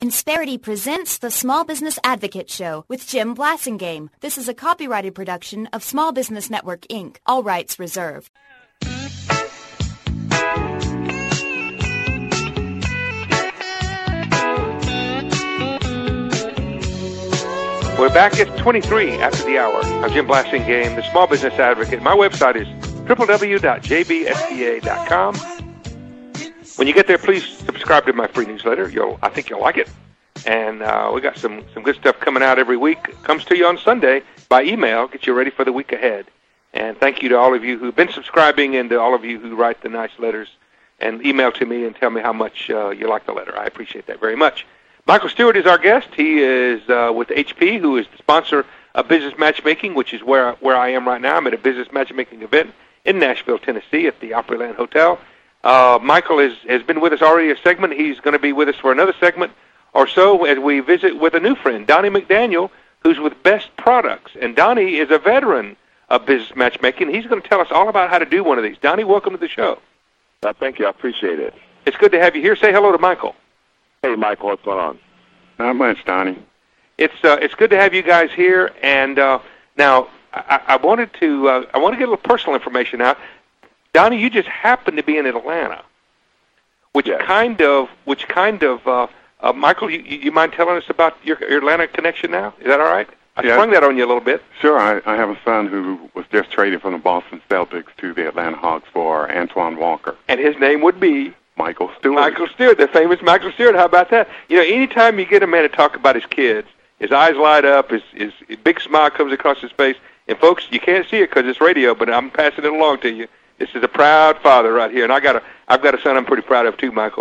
Insperity presents the Small Business Advocate Show with Jim Blasingame. This is a copyrighted production of Small Business Network, Inc., all rights reserved. We're back at 23 after the hour. I'm Jim Blasingame, the Small Business Advocate. My website is www.jbsba.com. When you get there, please subscribe to my free newsletter. I think you'll like it. And we got some good stuff coming out every week. It comes to you on Sunday by email, get you ready for the week ahead. And thank you to all of you who've been subscribing and to all of you who write the nice letters and email to me and tell me how much you like the letter. I appreciate that very much. Michael Stewart is our guest. He is with HP, who is the sponsor of Business Matchmaking, which is where I am right now. I'm at a business matchmaking event in Nashville, Tennessee at the Opryland Hotel. Michael has been with us already a segment. He's going to be with us for another segment or so as we visit with a new friend, Donnie McDaniel, who's with Best Products. And Donnie is a veteran of business matchmaking. He's going to tell us all about how to do one of these. Donnie, welcome to the show. Thank you. I appreciate it. It's good to have you here. Say hello to Michael. Hey, Michael. What's going on? Not much, Donnie. It's good to have you guys here. And now I wanted to get a little personal information out. Donnie, you just happened to be in Atlanta, which kind of, Michael, you mind telling us about your Atlanta connection now? Is that all right? I sprung that on you a little bit. Sure. I have a son who was just traded from the Boston Celtics to the Atlanta Hawks for Antoine Walker. And his name would be? Michael Stewart. Michael Stewart, the famous Michael Stewart. How about that? You know, anytime you get a man to talk about his kids, his eyes light up, his big smile comes across his face. And, folks, you can't see it because it's radio, but I'm passing it along to you. This is a proud father right here, and I've got a son I'm pretty proud of too, Michael.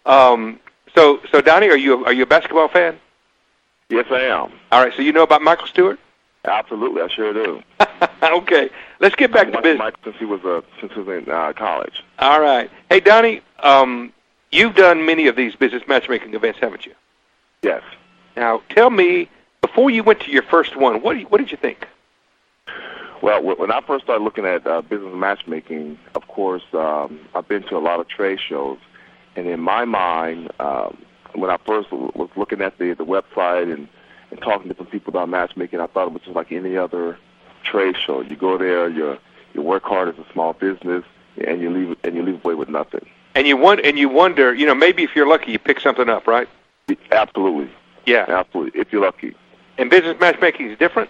So Donnie, are you a basketball fan? Yes, I am. All right, so you know about Michael Stewart? Absolutely, I sure do. Okay, let's get back to business. Mike since he was in college. All right. Hey, Donnie, you've done many of these business matchmaking events, haven't you? Yes. Now, tell me, before you went to your first one, what did you think? Well, when I first started looking at business matchmaking, of course, I've been to a lot of trade shows, and in my mind, when I first was looking at the website and talking to some people about matchmaking, I thought it was just like any other trade show. You go there, you work hard as a small business, and you leave away with nothing. And you wonder, you know, maybe if you're lucky, you pick something up, right? Absolutely. Yeah. Absolutely. If you're lucky. And business matchmaking is different.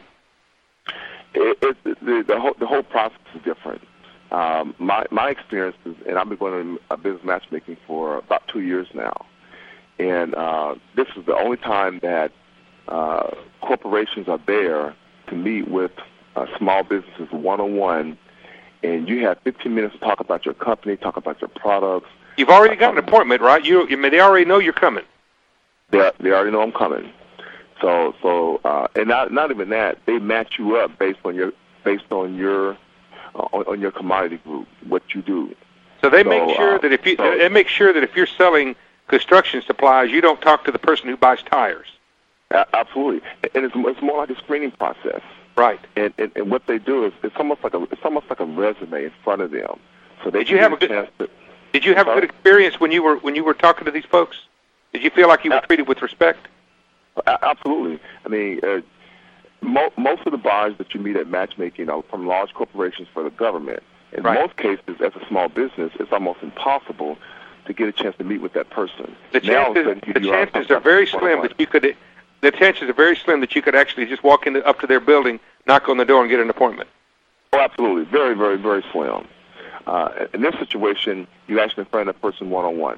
The whole process is different. My experience is, and I've been going to business matchmaking for about 2 years now, and this is the only time that corporations are there to meet with small businesses one-on-one, and you have 15 minutes to talk about your company, talk about your products. You've already got an appointment, right? They already know you're coming. They already know I'm coming. So and not even that, they match you up based on your commodity group, what you do. So they make sure that if you're selling construction supplies, you don't talk to the person who buys tires. Absolutely, and it's more like a screening process. Right. And what they do is it's almost like a resume in front of them. So Did you have a good experience when you were talking to these folks? Did you feel like you were treated with respect? Absolutely. I mean, most of the buyers that you meet at matchmaking are from large corporations for the government. In most cases, as a small business, it's almost impossible to get a chance to meet with that person. The chances are very slim that you could. The chances are very slim that you could actually just walk up to their building, knock on the door, and get an appointment. Oh, absolutely. Very, very, very slim. In this situation, you actually find that person one-on-one.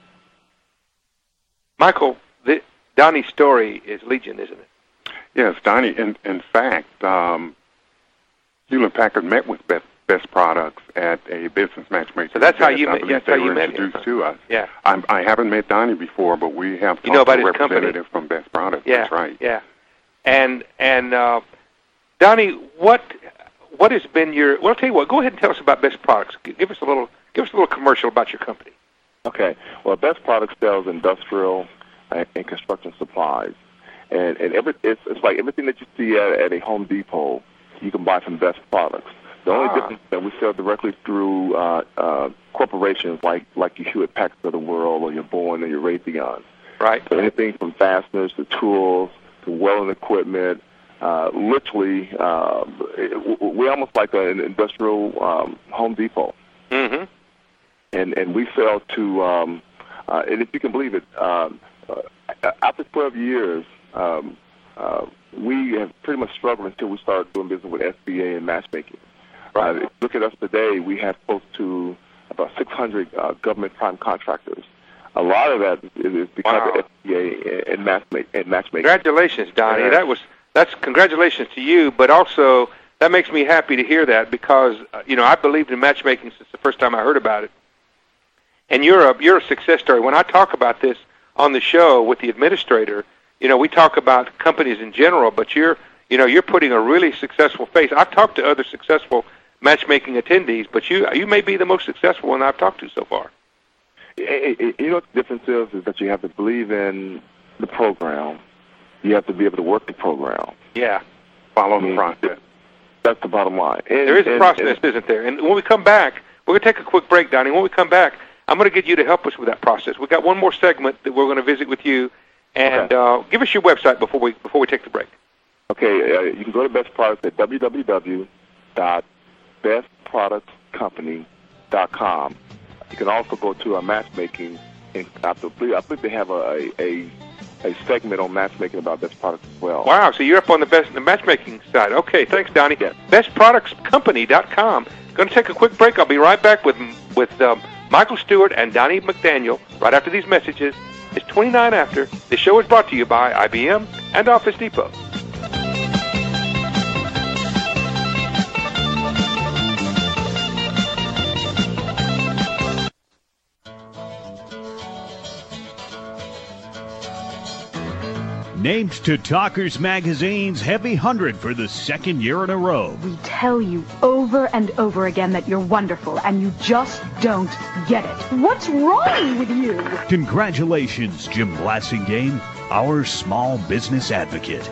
Michael, Donnie's story is legion, isn't it? Yes, Donnie. In fact, Hewlett Packard met with Best Products at a business matchmaking. So that's how you met. That's how you met introduced to us. Yeah. I haven't met Donnie before, but we have talked to a representative from Best Products. Yeah. That's right. Yeah. And Donnie, what has been your? Well, I'll tell you what. Go ahead and tell us about Best Products. Give us a little commercial about your company. Okay. Well, Best Products sells industrial and construction supplies, and it's like everything that you see at a Home Depot, you can buy from Best Products. The only difference is that we sell directly through corporations like your Hewlett Packard of the world, or your Boeing, or your Raytheon. Right. So anything from fasteners to tools to welding equipment. Literally, we're almost like an industrial Home Depot. Mm-hmm. And we sell to, and if you can believe it, after 12 years, we have pretty much struggled until we started doing business with SBA and matchmaking. Right. Look at us today. We have close to about 600 government prime contractors. A lot of that is because of SBA and matchmaking. Congratulations, Donnie. That's congratulations to you, but also that makes me happy to hear that because I believed in matchmaking since the first time I heard about it. And you're a success story. When I talk about this on the show with the administrator, we talk about companies in general, but you're putting a really successful face. I've talked to other successful matchmaking attendees, but you may be the most successful one I've talked to so far. What the difference is that you have to believe in the program. You have to be able to work the program. Yeah. Follow the process. That's the bottom line. There is a process, isn't there? And when we come back, we're going to take a quick break, Donnie. When we come back, I'm going to get you to help us with that process. We've got one more segment that we're going to visit with you. And give us your website before we take the break. Okay. You can go to Best Products at www.bestproductscompany.com. You can also go to a matchmaking, and I believe they have a segment on matchmaking about Best Products as well. Wow, so you're up on the matchmaking side. Okay, thanks, Donnie. Yes. BestProductsCompany.com. Going to take a quick break. I'll be right back with Michael Stewart and Donnie McDaniel right after these messages. It's 29 after. The show is brought to you by IBM and Office Depot. Named to Talkers Magazine's Heavy 100 for the second year in a row. We tell you over and over again that you're wonderful, and you just don't get it. What's wrong with you? Congratulations, Jim Blasingame, our small business advocate.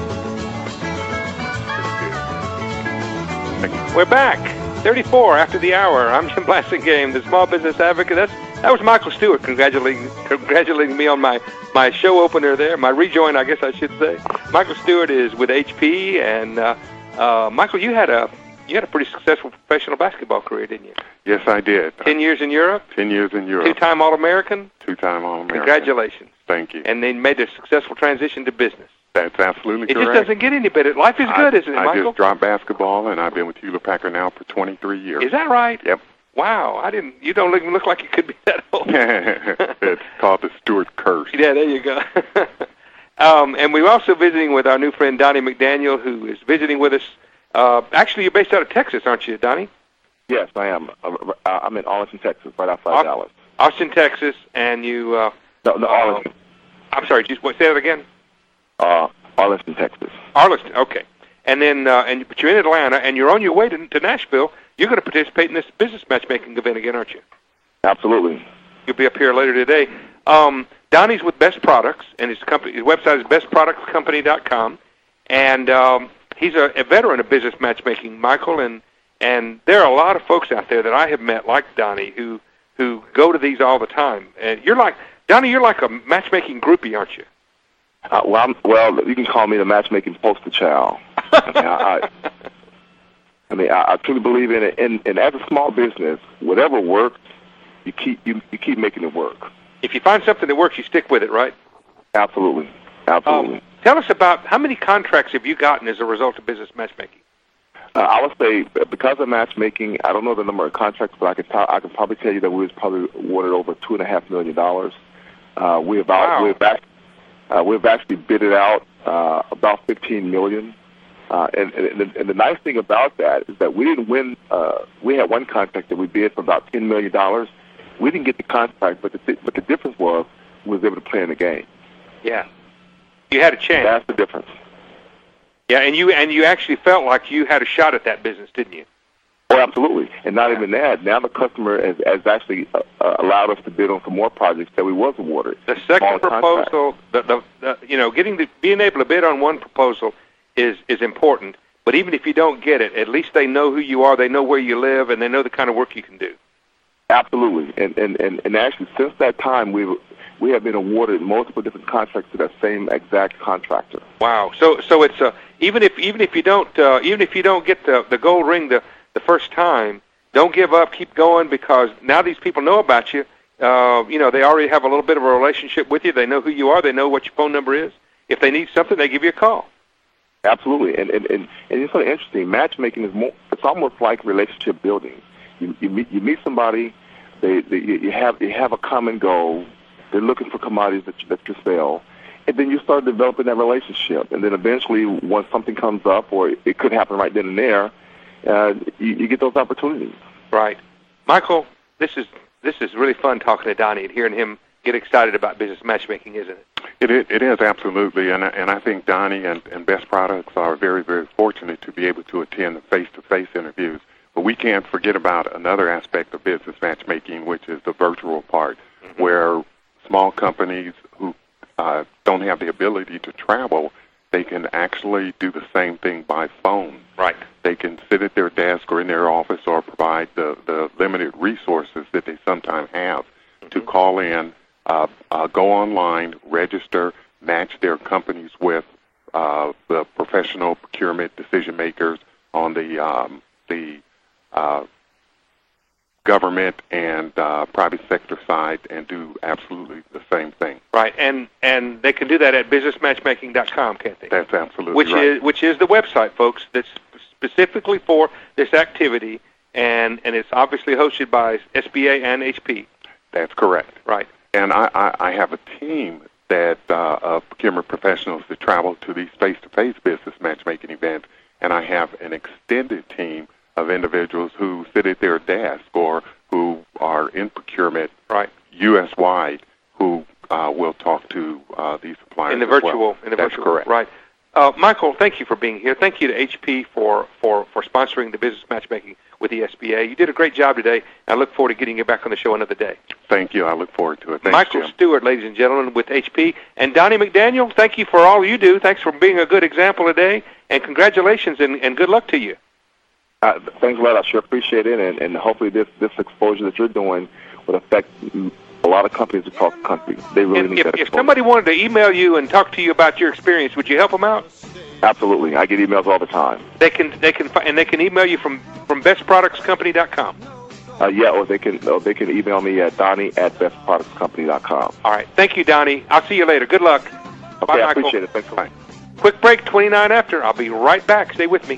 We're back. 34 after the hour. I'm Jim Blasingame, the small business advocate. That was Michael Stewart congratulating me on my show opener there, my rejoin, I guess I should say. Michael Stewart is with HP, and Michael, you had a pretty successful professional basketball career, didn't you? Yes, I did. 10 years in Europe? 10 years in Europe. Two-time All-American? Two-time All-American. Congratulations. Thank you. And then made a successful transition to business. That's absolutely correct. It just doesn't get any better. Life is good, isn't it, Michael? I just dropped basketball, and I've been with Hewlett-Packard now for 23 years. Is that right? Yep. Wow, you don't even look like you could be that old. It's called the Stewart curse. Yeah, there you go. And we're also visiting with our new friend Donnie McDaniel, who is visiting with us. Actually, you're based out of Texas, aren't you, Donnie? Yes, I am. I'm in Arlington, Texas, right outside Dallas. Austin, Texas, and you... No, Arlington. I'm sorry, say that again? Arlington, Texas. Arlington, okay. And then, but you're in Atlanta, and you're on your way to Nashville. You're going to participate in this business matchmaking event again, aren't you? Absolutely. You'll be up here later today. Donnie's with Best Products, and his website is bestproductscompany.com. And he's a veteran of business matchmaking, Michael, and there are a lot of folks out there that I have met, like Donnie, who go to these all the time. And Donnie, you're like a matchmaking groupie, aren't you? Well, you can call me the matchmaking poster child. I truly believe in it. And as a small business, whatever works, you keep making it work. If you find something that works, you stick with it, right? Absolutely. Tell us about how many contracts have you gotten as a result of business matchmaking? I would say because of matchmaking, I don't know the number of contracts, but I can probably tell you that we was probably awarded over $2.5 million. We've actually bid it out about $15 million. And the nice thing about that is that we didn't win. We had one contract that we bid for about $10 million. We didn't get the contract, but the difference was we was able to play in the game. Yeah, you had a chance. That's the difference. Yeah, and you actually felt like you had a shot at that business, didn't you? Oh, absolutely. And not even that. Now the customer has actually allowed us to bid on some more projects that we was awarded. The second proposal, being able to bid on one proposal is important. But even if you don't get it, at least they know who you are, they know where you live, and they know the kind of work you can do. Absolutely. And actually, since that time, we've we have been awarded multiple different contracts to that same exact contractor. Wow. So it's even if you don't get the gold ring the first time, don't give up. Keep going, because now these people know about you. They already have a little bit of a relationship with you. They know who you are. They know what your phone number is. If they need something, they give you a call. Absolutely, and it's sort of interesting. Matchmaking is it's almost like relationship building. You meet somebody, you have a common goal. They're looking for commodities that you sell, and then you start developing that relationship. And then eventually, once something comes up, or it could happen right then and there, you get those opportunities. Right, Michael. This is really fun talking to Donnie and hearing him get excited about business matchmaking, isn't it? It is, absolutely, and I think Donnie and Best Products are very, very fortunate to be able to attend the face-to-face interviews. But we can't forget about another aspect of business matchmaking, which is the virtual part, where small companies who don't have the ability to travel, they can actually do the same thing by phone. Right. They can sit at their desk or in their office or provide the limited resources that they sometimes have to call in, go online, register, match their companies with the professional procurement decision makers on the government and private sector side, and do absolutely the same thing. Right, and they can do that at businessmatchmaking.com, can't they? That's absolutely right. Which is the website, folks, that's specifically for this activity, and it's obviously hosted by SBA and HP. That's correct. Right. And I have a team of procurement professionals that travel to these face-to-face business matchmaking events, and I have an extended team of individuals who sit at their desk or who are in procurement, right, U.S.-wide, who will talk to these suppliers in the virtual. That's correct. Right. Michael, thank you for being here. Thank you to HP for sponsoring the business matchmaking with the SBA. You did a great job today. I look forward to getting you back on the show another day. Thank you. I look forward to it. Thanks, Michael Jim. Stewart, ladies and gentlemen, with HP. And Donnie McDaniel, thank you for all you do. Thanks for being a good example today. And congratulations and good luck to you. Thanks a lot. I sure appreciate it. And hopefully this exposure that you're doing will affect a lot of companies across the country. They really need that exposure. If somebody wanted to email you and talk to you about your experience, would you help them out? Absolutely. I get emails all the time. They can email you from bestproductscompany.com. Or they can email me at Donnie@bestproductscompany.com. All right. Thank you, Donnie. I'll see you later. Good luck. Okay, Bye, I Michael. appreciate it. Thanks a lot. Quick break, 29 after. I'll be right back. Stay with me.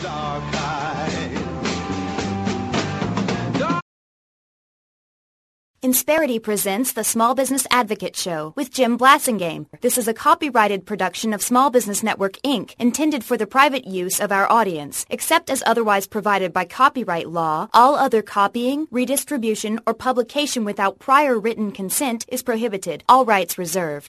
Insperity presents the Small Business Advocate Show with Jim Blasingame. This is a copyrighted production of Small Business Network, Inc., intended for the private use of our audience. Except as otherwise provided by copyright law, all other copying, redistribution, or publication without prior written consent is prohibited. All rights reserved.